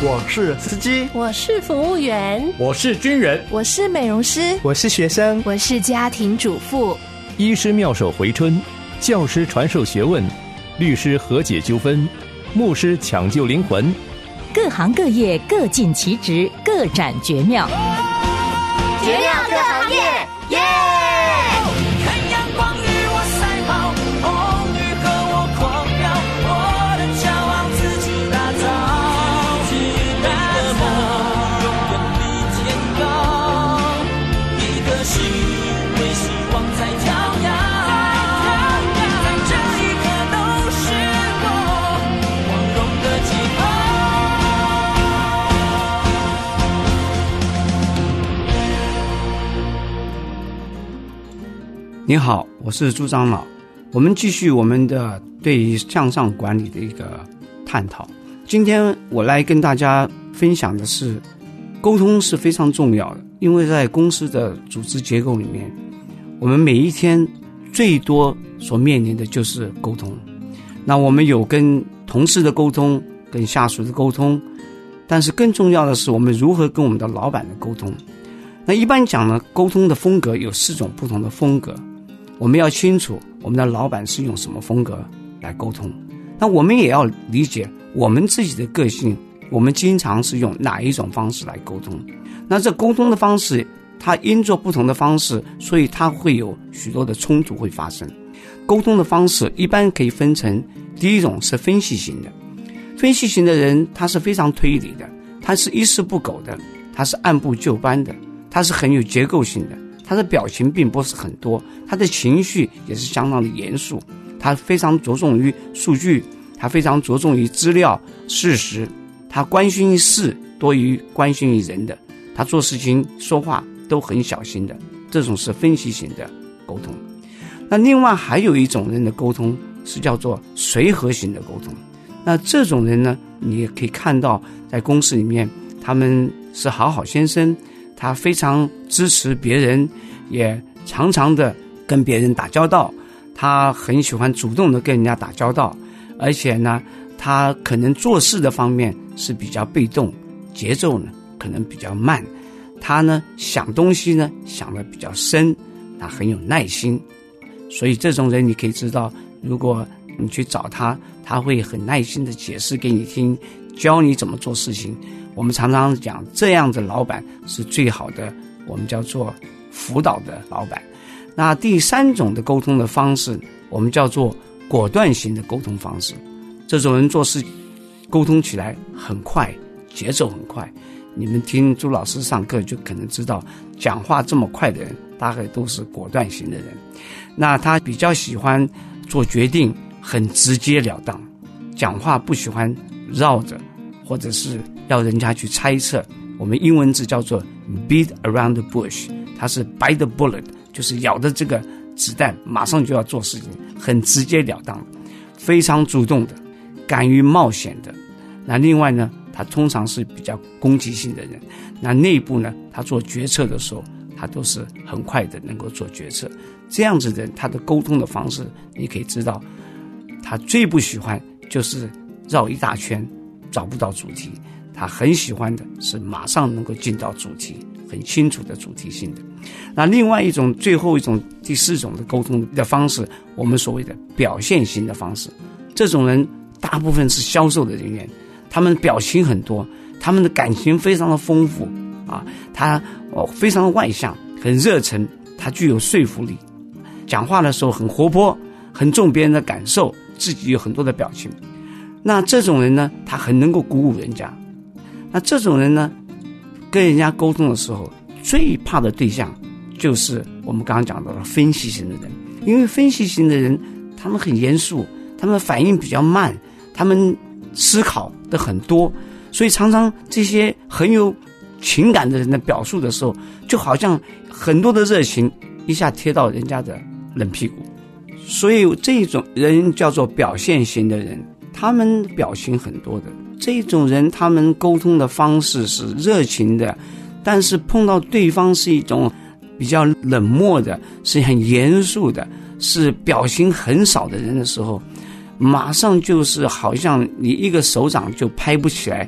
我是司机， 我是服务员， 我是军人， 我是美容师， 我是学生， 我是家庭主妇。 医师妙手回春，教师传授学问，律师和解纠纷，牧师抢救灵魂。 各行各业各尽其职，各展绝妙。 绝妙各行业，耶！看阳光与我赛跑，风雨和我狂飙，我的骄傲自己打造，你的梦永远比天高，一颗心为希望在跳跃，在这一刻都是我光荣的记号。 你好，我是朱长老。我们继续我们的对于向上管理的一个探讨。今天我来跟大家分享的是，沟通是非常重要的，因为在公司的组织结构里面，我们每一天最多所面临的就是沟通。那我们有跟同事的沟通，跟下属的沟通，但是更重要的是我们如何跟我们的老板的沟通。那一般讲呢，沟通的风格有4种不同的风格，我们要清楚我们的老板是用什么风格来沟通。那我们也要理解我们自己的个性，我们经常是用哪一种方式来沟通。那这沟通的方式它因做不同的方式，所以它会有许多的冲突会发生。沟通的方式一般可以分成，第一种是分析型的。分析型的人他是非常推理的，他是一丝不苟的，他是按部就班的，他是很有结构性的，他的表情并不是很多，他的情绪也是相当的严肃，他非常着重于数据，他非常着重于资料事实，他关心于事多于关心于人的，他做事情说话都很小心的，这种是分析型的沟通。那另外还有一种人的沟通是叫做随和型的沟通。那这种人呢，你也可以看到在公司里面他们是好好先生，他非常支持别人，也常常的跟别人打交道，他很喜欢主动的跟人家打交道，而且呢他可能做事的方面是比较被动，节奏呢可能比较慢，他呢想东西呢想得比较深，他很有耐心。所以这种人你可以知道，如果你去找他，他会很耐心的解释给你听，教你怎么做事情。我们常常讲这样的老板是最好的，我们叫做辅导的老板。那第3种的沟通的方式，我们叫做果断型的沟通方式。这种人做事沟通起来很快，节奏很快。你们听朱老师上课就可能知道，讲话这么快的人大概都是果断型的人。那他比较喜欢做决定很直截了当，讲话不喜欢绕着或者是要人家去猜测。我们英文字叫做 beat around the bush， 它是 bite the bullet， 就是咬的这个子弹马上就要做事情，很直截了当，非常主动的，敢于冒险的。那另外呢，他通常是比较攻击性的人。那内部呢，他做决策的时候他都是很快的能够做决策。这样子的人，他的沟通的方式你可以知道，他最不喜欢就是绕一大圈找不到主题，他很喜欢的是马上能够进到主题，很清楚的主题性的。那另外一种，最后一种，第4种的沟通的方式，我们所谓的表现型的方式。这种人大部分是销售的人员，他们表情很多，他们的感情非常的丰富啊，他非常的外向，很热忱，他具有说服力，讲话的时候很活泼，很重别人的感受，自己有很多的表情。那这种人呢，他很能够鼓舞人家。那这种人呢，跟人家沟通的时候，最怕的对象就是我们刚刚讲到的分析型的人。因为分析型的人，他们很严肃，他们反应比较慢，他们思考的很多，所以常常这些很有情感的人的表述的时候，就好像很多的热情一下贴到人家的冷屁股。所以这种人叫做表现型的人，他们表情很多的。这种人他们沟通的方式是热情的，但是碰到对方是一种比较冷漠的，是很严肃的，是表情很少的人的时候，马上就是好像你一个手掌就拍不起来，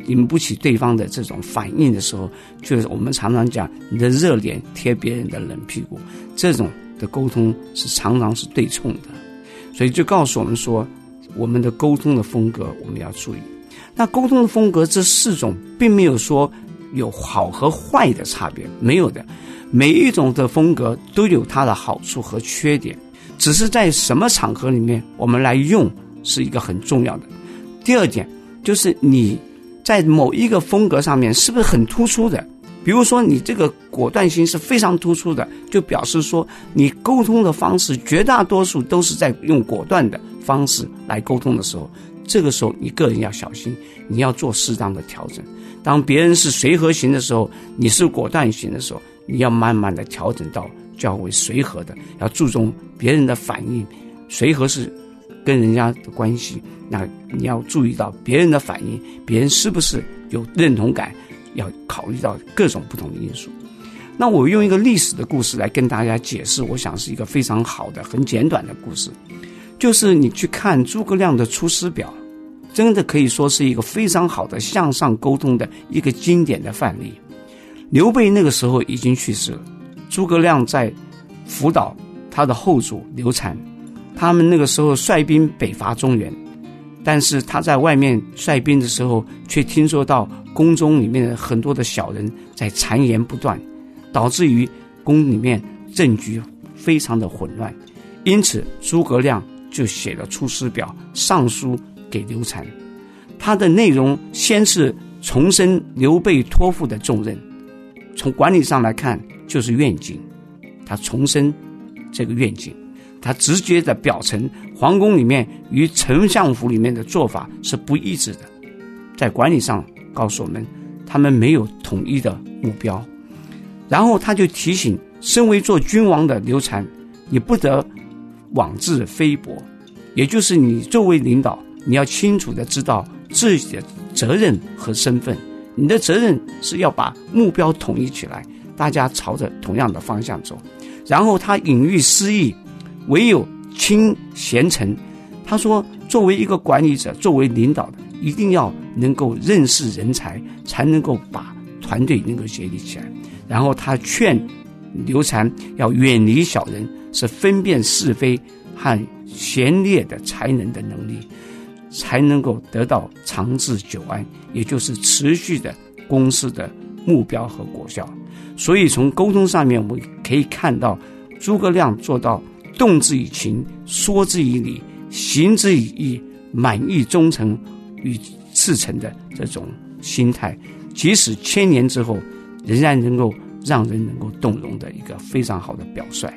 引不起对方的这种反应的时候，就是我们常常讲你的热脸贴别人的冷屁股，这种的沟通是常常是对冲的。所以就告诉我们说，我们的沟通的风格我们要注意。那沟通的风格这4种并没有说有好和坏的差别，没有的，每一种的风格都有它的好处和缺点，只是在什么场合里面我们来用是一个很重要的。第二点就是你在某一个风格上面是不是很突出的，比如说你这个果断性是非常突出的，就表示说你沟通的方式绝大多数都是在用果断的方式来沟通的时候，这个时候你个人要小心，你要做适当的调整。当别人是随和型的时候，你是果断型的时候，你要慢慢的调整到较为随和的，要注重别人的反应。随和是跟人家的关系，那你要注意到别人的反应，别人是不是有认同感，要考虑到各种不同的因素。那我用一个历史的故事来跟大家解释，我想是一个非常好的很简短的故事，就是你去看诸葛亮的《出师表》，真的可以说是一个非常好的向上沟通的一个经典的范例。刘备那个时候已经去世了，诸葛亮在辅导他的后主刘禅，他们那个时候率兵北伐中原，但是他在外面率兵的时候，却听说到宫中里面的很多的小人在谗言不断，导致于宫里面政局非常的混乱。因此诸葛亮就写了《出师表》，上书给刘禅。他的内容先是重申刘备托付的重任，从管理上来看就是愿景，他重申这个愿景，他直接的表陈皇宫里面与丞相府里面的做法是不一致的，在管理上告诉我们他们没有统一的目标。然后他就提醒身为做君王的刘禅，你不得妄自菲薄，也就是你作为领导，你要清楚的知道自己的责任和身份，你的责任是要把目标统一起来，大家朝着同样的方向走。然后他隐喻诗意，唯有亲贤臣，他说作为一个管理者，作为领导的，一定要能够认识人才，才能够把团队能够协力起来。然后他劝刘禅要远离小人，是分辨是非和贤烈的才能的能力，才能够得到长治久安，也就是持续的公司的目标和果效。所以从沟通上面我们可以看到诸葛亮做到动之以情，说之以理，行之以义，满意忠诚与赤诚的这种心态，即使1000年之后仍然能够让人能够动容的一个非常好的表率。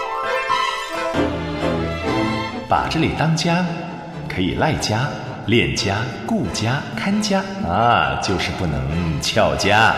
把这里当家，可以赖家、恋家、顾家、看家啊，就是不能翘家。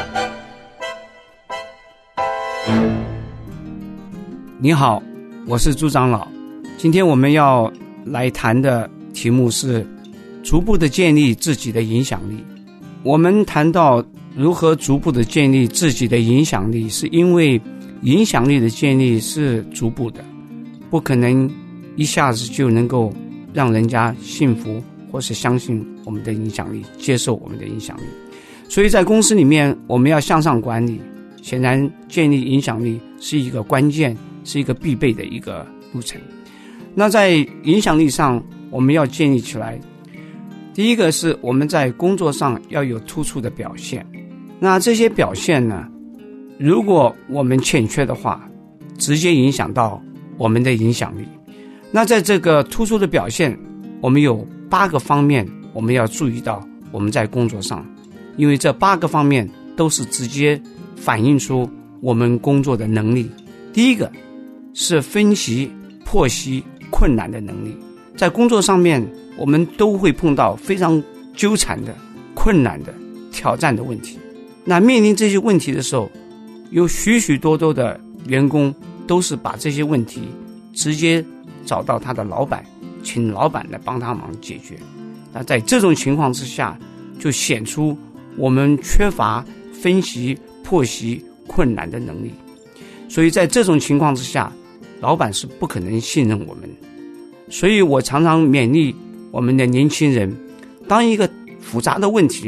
你好，我是朱长老。今天我们要来谈的题目是逐步的建立自己的影响力。我们谈到如何逐步的建立自己的影响力，是因为影响力的建立是逐步的，不可能一下子就能够让人家信服或是相信我们的影响力，接受我们的影响力。所以在公司里面我们要向上管理，显然建立影响力是一个关键，是一个必备的一个路程。那在影响力上我们要建立起来，第一个是我们在工作上要有突出的表现。那这些表现呢，如果我们欠缺的话，直接影响到我们的影响力。那在这个突出的表现，我们有8个方面我们要注意到我们在工作上，因为这8个方面都是直接反映出我们工作的能力。第一个是分析剖析困难的能力。在工作上面我们都会碰到非常纠缠的、困难的、挑战的问题。那面临这些问题的时候，有许许多多的员工都是把这些问题直接找到他的老板，请老板来帮他忙解决。那在这种情况之下，就显出我们缺乏分析剖析困难的能力。所以在这种情况之下，老板是不可能信任我们。所以我常常勉励我们的年轻人，当一个复杂的问题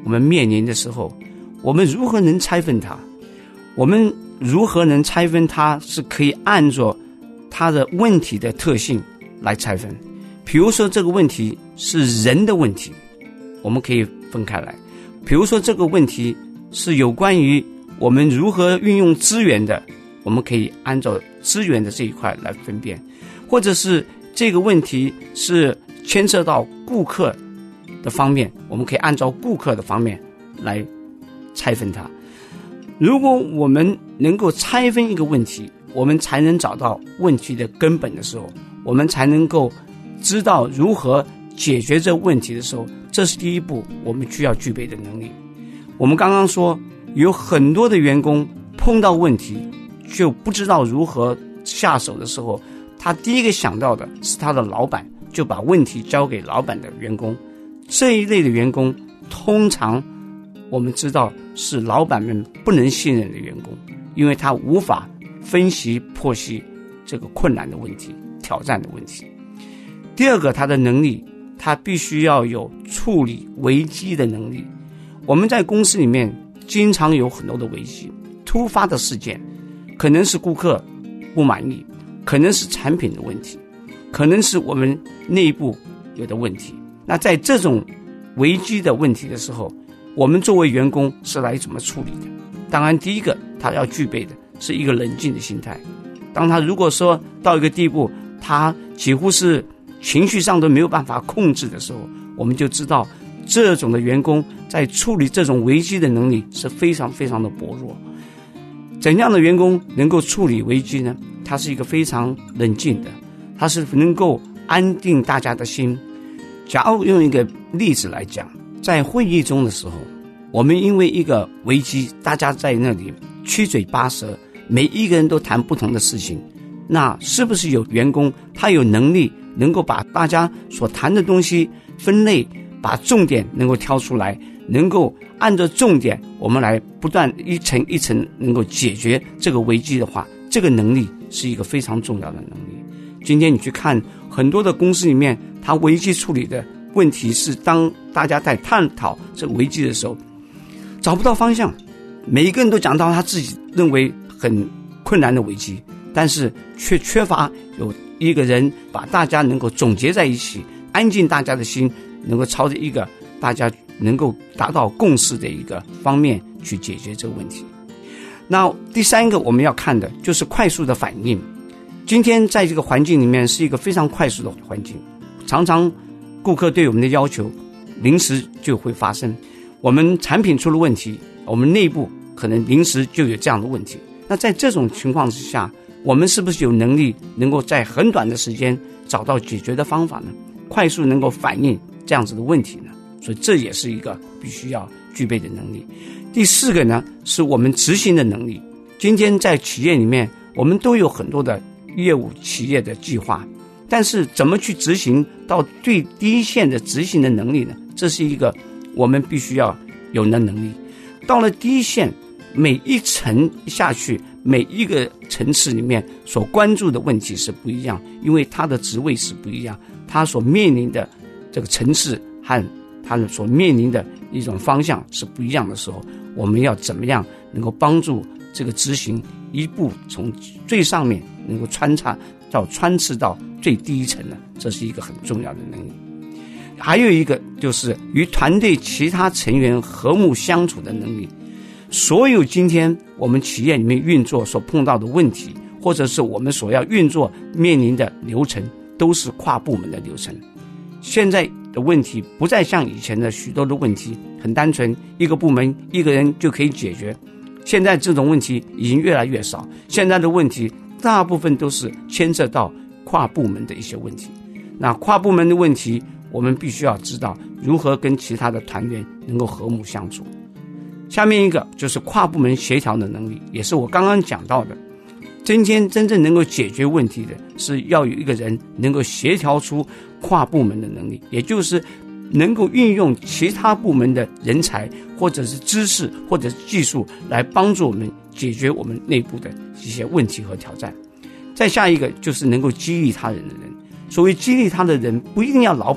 我们面临的时候，我们如何能拆分它？我们如何能拆分它？是可以按照它的问题的特性来拆分。比如说这个问题是人的问题，我们可以分开来。比如说这个问题是有关于我们如何运用资源的，我们可以按照资源的这一块来分辨。或者是这个问题是牵涉到顾客的方面，我们可以按照顾客的方面来拆分它。如果我们能够拆分一个问题，我们才能找到问题的根本的时候，我们才能够知道如何解决这个问题的时候，这是第一步我们需要具备的能力。我们刚刚说有很多的员工碰到问题就不知道如何下手的时候，他第一个想到的是他的老板，就把问题交给老板的员工。这一类的员工通常我们知道是老板们不能信任的员工，因为他无法分析剖析这个困难的问题、挑战的问题。第二个，他的能力，他必须要有处理危机的能力。我们在公司里面经常有很多的危机，突发的事件，可能是顾客不满意，可能是产品的问题，可能是我们内部有的问题。那在这种危机的问题的时候，我们作为员工是来怎么处理的？当然第一个他要具备的是一个冷静的心态。当他如果说到一个地步，他几乎是情绪上都没有办法控制的时候，我们就知道这种的员工在处理这种危机的能力是非常非常的薄弱。怎样的员工能够处理危机呢？他是一个非常冷静的，他是能够安定大家的心。假如用一个例子来讲，在会议中的时候，我们因为一个危机，大家在那里七嘴八舌，每一个人都谈不同的事情，那是不是有员工他有能力能够把大家所谈的东西分类，把重点能够挑出来，能够按照重点我们来不断一层一层能够解决这个危机的话，这个能力是一个非常重要的能力。今天你去看很多的公司里面，它危机处理的问题是当大家在探讨这个危机的时候找不到方向，每一个人都讲到他自己认为很困难的危机，但是却缺乏有一个人把大家能够总结在一起，安静大家的心，能够朝着一个大家能够达到共识的一个方面去解决这个问题。那第三个我们要看的就是快速的反应。今天在这个环境里面是一个非常快速的环境，常常顾客对我们的要求临时就会发生，我们产品出了问题，我们内部可能临时就有这样的问题。那在这种情况之下，我们是不是有能力能够在很短的时间找到解决的方法呢？快速能够反映这样子的问题呢？所以这也是一个必须要具备的能力。第四个呢，是我们执行的能力。今天在企业里面，我们都有很多的业务企业的计划，但是怎么去执行到最低线的执行的能力呢？这是一个我们必须要有的能力。到了第一线，每一层下去，每一个层次里面所关注的问题是不一样，因为它的职位是不一样，它所面临的这个层次和它所面临的一种方向是不一样的时候，我们要怎么样能够帮助这个执行一步从最上面能够穿刺到最低层呢？这是一个很重要的能力。还有一个就是与团队其他成员和睦相处的能力。所有今天我们企业里面运作所碰到的问题，或者是我们所要运作面临的流程，都是跨部门的流程。现在的问题不再像以前的许多的问题很单纯，一个部门一个人就可以解决。现在这种问题已经越来越少，现在的问题大部分都是牵涉到跨部门的一些问题。那跨部门的问题，我们必须要知道如何跟其他的团员能够和睦相处。下面一个就是跨部门协调的能力，也是我刚刚讲到的。今天真正能够解决问题的是要有一个人能够协调出跨部门的能力，也就是能够运用其他部门的人才或者是知识或者是技术来帮助我们解决我们内部的一些问题和挑战。再下一个就是能够激励他人的人。所谓激励他的人，不一定要老板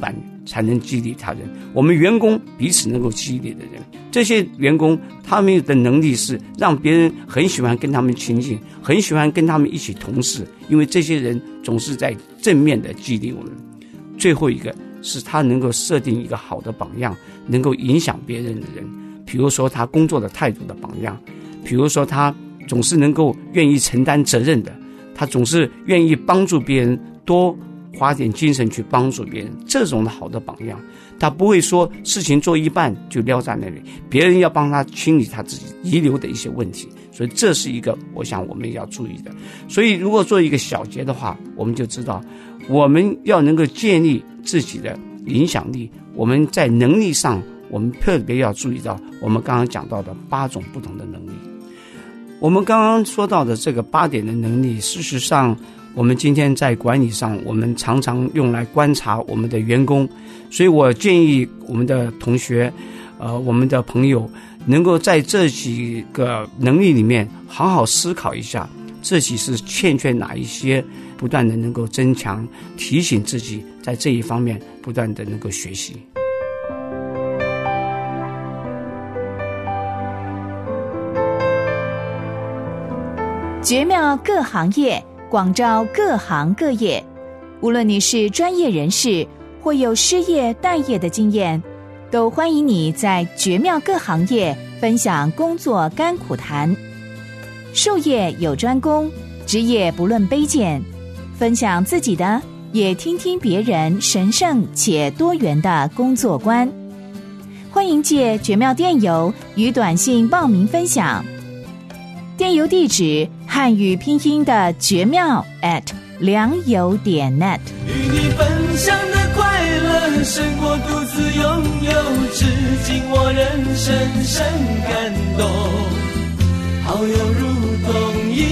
才能激励他人。我们员工彼此能够激励的人，这些员工他们的能力是让别人很喜欢跟他们亲近，很喜欢跟他们一起同事，因为这些人总是在正面的激励我们。最后一个是他能够设定一个好的榜样，能够影响别人的人，比如说他工作的态度的榜样，比如说他总是能够愿意承担责任的，他总是愿意帮助别人，多花点精神去帮助别人，这种的好的榜样，他不会说事情做一半就撂在那里，别人要帮他清理他自己遗留的一些问题，所以这是一个我想我们要注意的。所以如果做一个小结的话，我们就知道我们要能够建立自己的影响力，我们在能力上我们特别要注意到我们刚刚讲到的8种不同的能力。我们刚刚说到的这个8点的能力，事实上我们今天在管理上我们常常用来观察我们的员工，所以我建议我们的同学我们的朋友能够在这几个能力里面好好思考一下，自己是欠缺哪一些，不断的能够增强，提醒自己在这一方面不断的能够学习。 绝妙各行业，广招各行各业。无论你是专业人士或有失业待业的经验，都欢迎你在绝妙各行业分享工作甘苦谈。术业有专攻，职业不论卑贱，分享自己的，也听听别人神圣且多元的工作观。欢迎借绝妙电邮与短信报名分享。电邮地址汉语拼音的绝妙良友.net。 与你分享的快乐胜过独自拥有，至今我仍深深感动。好友如同一